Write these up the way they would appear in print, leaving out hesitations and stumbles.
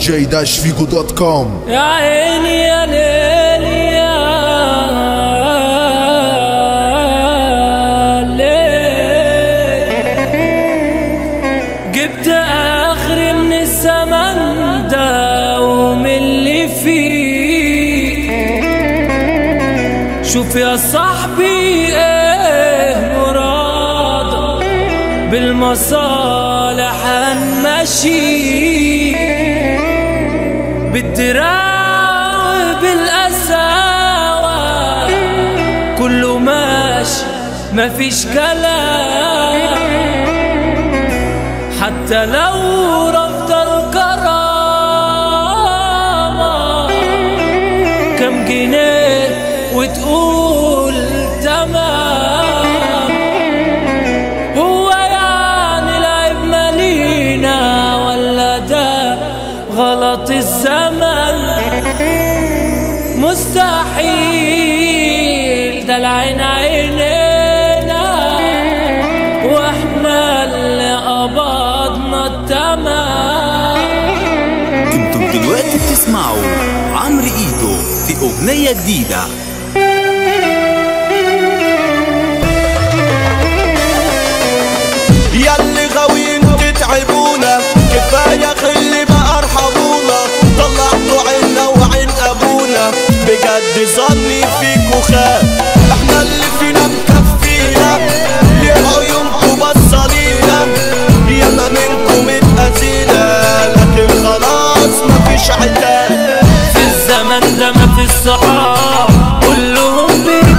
dj-figo.com. يا عيني يا ليلي يا ليل، جبت آخر من الزمن ده ومن اللي فيه. شوف يا صاحبي ايه مراد بالمصالح هنمشي، بالدراع بالقساوة كله ماشي مفيش كلام، حتى لو رفض الكرامة كم جنيه وتقول تمام. هو يعني العيب مالينا ولا ده غلط الزمن؟ مستحيل، ده العين عينينا واحنا اللي قبضنا التمام. انتم دلوقتي بتسمعوا عمرو ايدو في اغنية جديدة. ياللي غاويين تتعبونا كفاية خلي بقى ارحمونا، طلعتوا عنا وعين ابونا بجد ظني فيكوا خاب. احنا اللي فينا مكفينا ليه عيونكوا بصلينا، ياما منكم اتأذينا لكن خلاص مفيش عتاب. في الزمن ده مفيش صحاب كلهم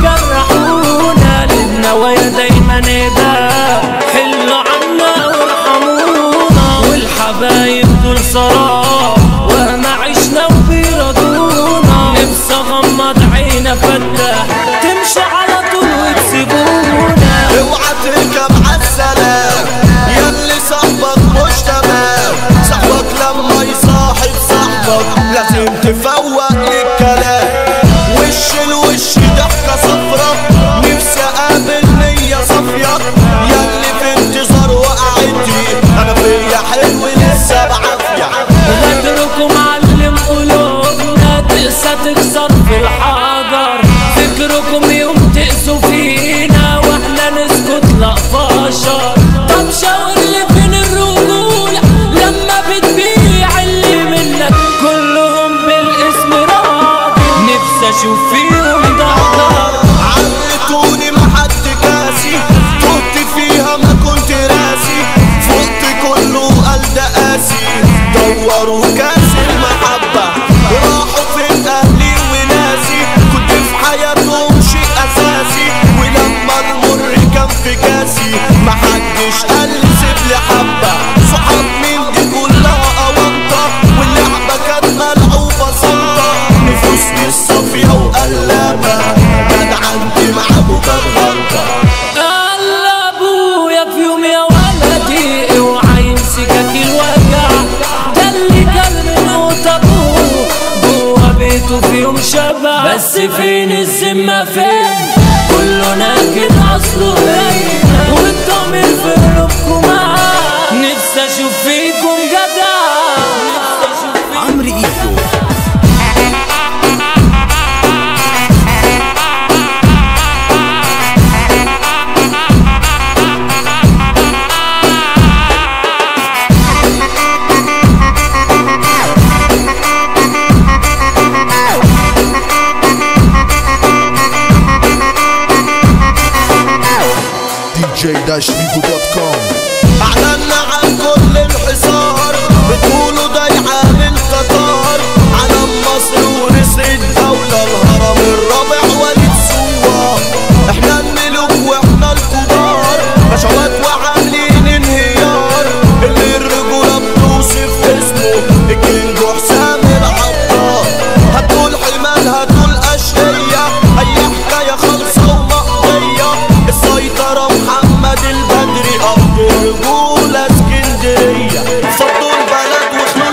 بيجرحونا، للنوايا دايما نداء حلوا عنا وارحمونا، والحبايب دول سراب وما عشنا وبيرضونا. نفسي اغمض عينا فتح تمشي على طول وتسيبونا. اوعى تركب عالسلام ياللي صاحبك مش تمام، صاحبك لما يصاحب صاحبك لازم تفوق للكلام. وش الوش ضحكة صفرة نفسي اقابل نية صافية، ياللي في انتظار وقعتي انا فيا حلو لسه بعافية. غدركم علم قلوبنا تقسى تكسر في الحجر، فكركم يوم تقسوا فينا واحنا نسكت لا فشر. طب شاور لي فين الرجولة لما بتبيع اللي منك كلهم بالاسم راضي، نفسي اشوف فيهم ضهر. عملتوني محد كاسي كنت فيها ما كنت راسي، فقت كله قال ده قاسي دوروا كاس المحبة. راحوا فين اهلي وناسي كنت في حياتهم شيء اساسي، ولما المر كان في كاسي محدش قال لي سيب لي حبة. صحاب من دي كلها اوانطة واللعبة كانت ملعوبة صمتة، نفوس مش صافية وقلابة جدعنتي معاكوا كان غلطة. قال ابويا في يوم يا ولدي اوعى يمسكك الوجع، ده اللي كان من موت ابوه جوا بيته في يوم شبع. بس فين الذمة فين كله ناكد اصله باين، والضمير في قلوبكم معاه. نفسي اشوف فيكم جدع. عمرو ايدو dj-figo.com. اعلنا عن كل الحصار بتقولوا ضيعة من قطار، علم مصر ورث الدولة الهرم الرابع وليد سوار. احنا الملوك واحنا الكبار بشوات وعاملين انهيار، اللي الرجولة بتوصف اسمه الكينج حسام العطار. هتقول حمال هتقول اشقية اي حكاية خالصة ومقضية، السيطرة محمد البدري أرض الرجولة اسكندرية، فضوا البلد وخلوا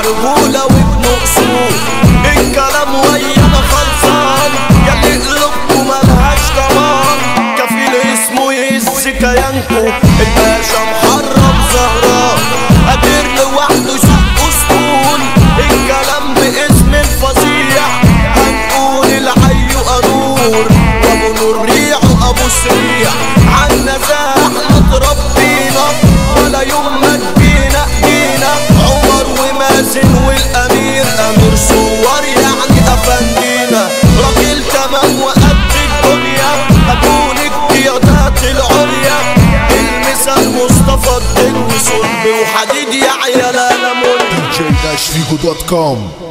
رجولة وابن اصول. الكلام ويانا خلصان ياللي قلوبكم ملهاش ضمان. كفيل اسمه يهز كيانكو الباشا محرم زهران، قادر لوحده يسوق اسطول. الكلام باسم الفظيع هنقول العي قانور، وابو نور ريعه ابو سريع. عنا زحمة ربينا ولا يوم ما تجينا ايدينا. عمر ومازن والامير امير صور يعني افندينا. راجل تمام وقد الدنيا ابون القيادات العليا. المثال مصطفى الدين وصلب وحديد يا عيال لمون. dj-figo.com